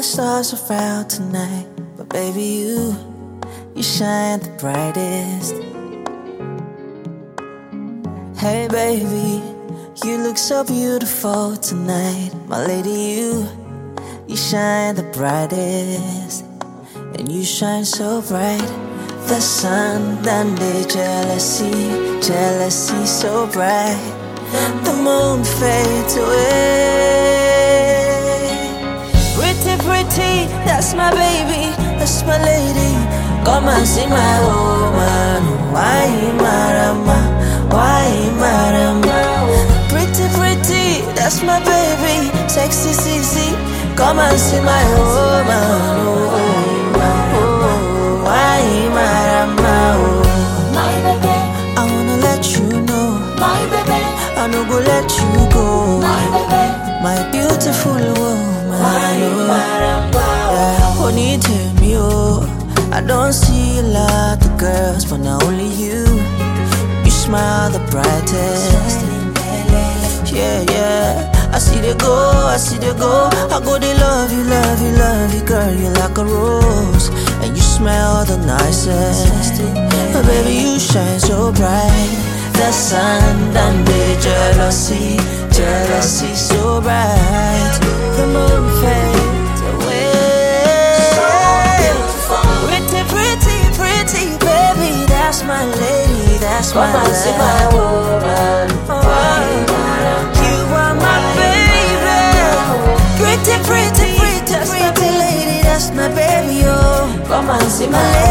stars around tonight, but baby you shine the brightest. Hey baby, you look so beautiful tonight, my lady. You shine the brightest, and you shine so bright. The sun done the jealousy so bright. The moon fades away. Pretty, that's my baby, that's my lady. Come and see my woman. Why marama? Pretty, that's my baby, sexy CC. Come and see my woman. Why marama? My baby, I wanna let you know, my baby, I no go let you go. my baby, My beautiful woman. why marama? Honey, tell me, I don't see a lot of girls, but not only you. You smile the brightest. Yeah. I see they go. I go, they love you, girl. You like a rose, and you smell the nicest. But baby, you shine so bright. The sun and the jealousy so bright. The moon fades away. Pretty, baby, that's my lady, that's my Come and see my lady. woman. You are my baby. Pretty lady, that's my baby, oh. Come and see My my